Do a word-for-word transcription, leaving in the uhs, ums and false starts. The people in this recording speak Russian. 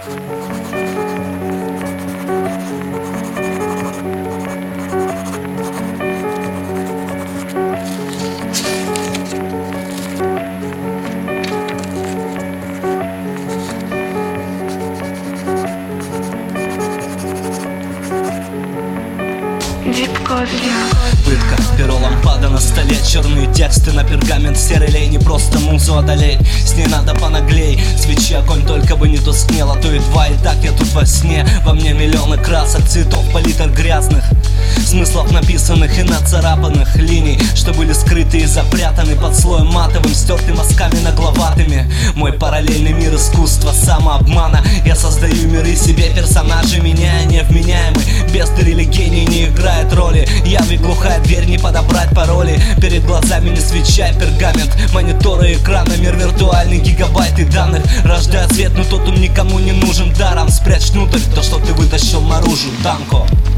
Пытка, перо, лампада на столе, черные тексты на пергамент, серый лей, не просто музу одолеть, с ней надо понаглей. Свечи, огонь только бы не тускнел, а то едва и так я тут во сне. Во мне миллионы красок, цветов, палитр грязных, смыслов написанных и нацарапанных линий, что были скрыты и запрятаны под слоем матовым, стертым мазками нагловатыми. Мой параллельный мир искусства, самообмана. Я создаю миры себе, персонажи меняя, невменяемый. Бездарь или гений не играет роли. Яви глухая дверь, не подобрать пароли. Перед глазами не свеча, пергамент, мониторы, экрана, мир виртуальный, гигабайты данных. Рождая свет, но тот он никому не нужен даром. Спрячь внутрь то, что ты вытащил наружу, Танко.